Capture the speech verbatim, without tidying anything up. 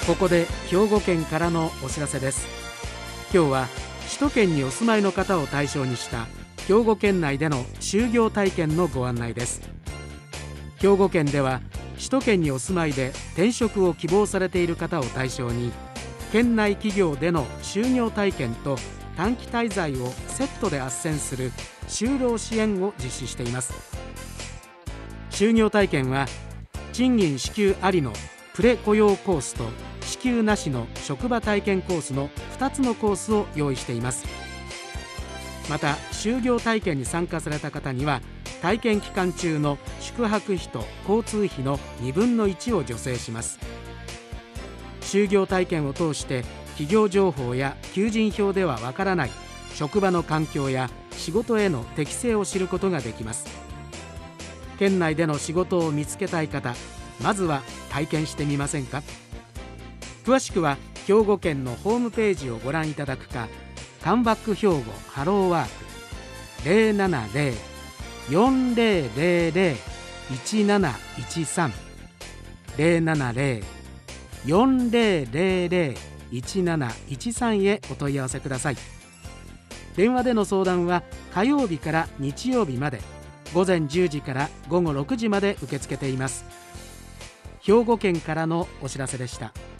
ここで兵庫県からのお知らせです。今日は首都圏にお住まいの方を対象にした兵庫県内での就業体験のご案内です。兵庫県では首都圏にお住まいで転職を希望されている方を対象に、県内企業での就業体験と短期滞在をセットで斡旋する就労支援を実施しています。就業体験は賃金支給ありのプレ雇用コースと支給なしの職場体験コースのふたつのコースを用意しています。また就業体験に参加された方には、体験期間中の宿泊費と交通費のにぶんのいちを助成します。就業体験を通して企業情報や求人票ではわからない職場の環境や仕事への適性を知ることができます。県内での仕事を見つけたい方、まずは体験してみませんか。詳しくは兵庫県のホームページをご覧いただくか、カムバック兵庫ハローワーク ゼロななゼロ よんゼロゼロゼロ いちなないちさん ゼロななゼロ よんゼロゼロゼロ いちなないちさん へお問い合わせください。電話での相談は火曜日から日曜日までごぜんじゅうじからごごろくじまで受け付けています。兵庫県からのお知らせでした。